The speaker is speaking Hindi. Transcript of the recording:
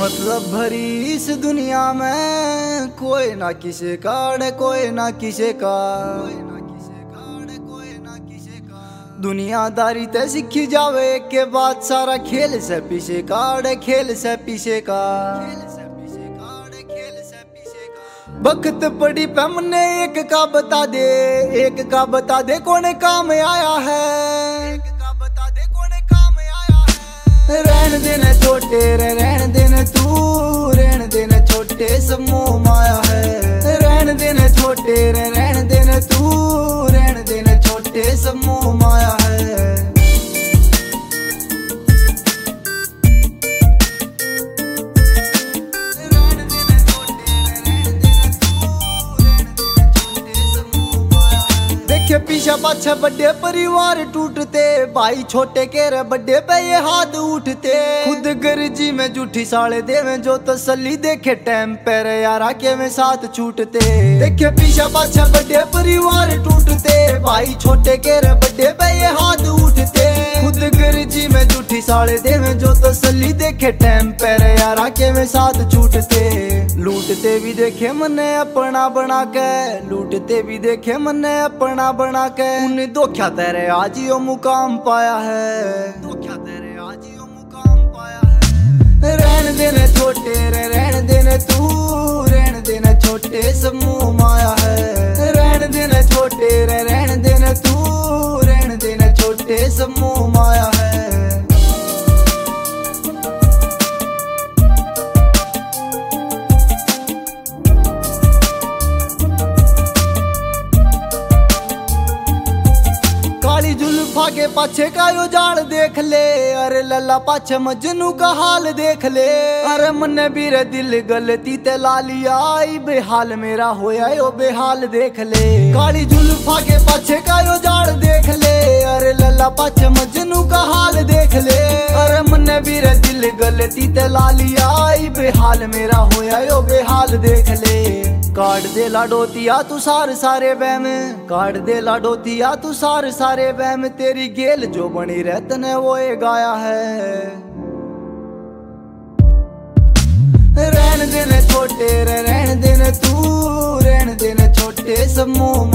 मतलब भरी इस दुनिया में कोई ना किसी का अड़े कोई ना किसी का। दुनियादारी ते सीखी जावे के बाद सारा खेल से पीछे का अड़े खेल से पीछे का। वक्त पड़ी पे मने एक का बता दे, एक का बता दे कौन काम आया है। रहन देने छोटे रे रहन देने तू, रहन देने छोटे सब मोह माया है। रहन देने छोटे रे रहन देने तू, रहन देने छोटे सब मोह माया है। पीछे पाछे बड़े परिवार टूटते, भाई छोटे के रे बड़े पे ये हाथ उठते। खुद गर्जी में जूठी साले देवे जो तसल्ली देखे टाइम पे रे यारा के में साथ छूटते। देखे पीछे पाछे बड़े परिवार टूटते, भाई छोटे के रे बड़े पे ये हाथ उठते। खुद गर्जी में जूठी साले देवे जो तसल्ली देखे टाइम पे रे यारा के में साथ छूटते। लूटते भी देखे मने अपना बना के, लूटते भी देखे मने अपना बना के। उन्हें धोखा तेरे आज यो मुकाम पाया है, धोखा तेरे आज यो मुकाम पाया है। रहन देने छोटे रे रहन देने तू, रहन देने छोटे सब मोह माया है। रहन देने छोटे रे रहन देने तू, रहन देने छोटे सब मोह माया है। जुल्फा के पाछे का यो जाल देख ले, अरे लल्ला पाछे मजनू का हाल देख ले। अरे मन्ने भी रे दिल गलती ते लालिया, आई बेहाल मेरा होया यो बेहाल देख ले। काली जुल्फा के पाछे का यो जाल देख ले, अरे लल्ला पाछे मजनू का हाल देख ले। अरे मन्ने भी रे दिल गलती ते लालिया, आई बेहाल मेरा होया यो बेहाल देख ले। काट दे लाडोतिया तू सारे सारे बहम, काट दे लाडोतिया तू सारे सारे बहम। तेरी गेल जो बनी रहत ने वो ये गाया है। रहन देने छोटे रे रहन देने तू, रहन देने छोटे सब मोह